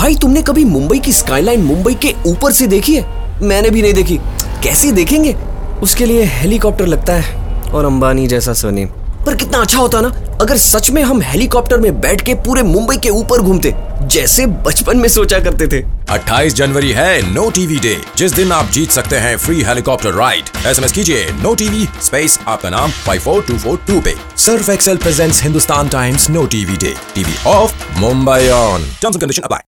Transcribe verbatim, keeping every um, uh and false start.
भाई तुमने कभी मुंबई की स्काईलाइन मुंबई के ऊपर से देखी है? मैंने भी नहीं देखी। कैसे देखेंगे? उसके लिए हेलीकॉप्टर लगता है और अंबानी जैसा सरनेम। पर कितना अच्छा होता ना अगर सच में हम हेलीकॉप्टर में बैठ के पूरे मुंबई के ऊपर घूमते, जैसे बचपन में सोचा करते थे। अट्ठाईस जनवरी है नो टीवी डे, जिस दिन आप जीत सकते हैं फ्री हेलीकॉप्टर राइड। एसएमएस कीजिए नो टीवी स्पेस आपका नाम five four two four two पे। Surf Excel presents Hindustan Times no TV day. TV off, Mumbai on. Terms and condition apply.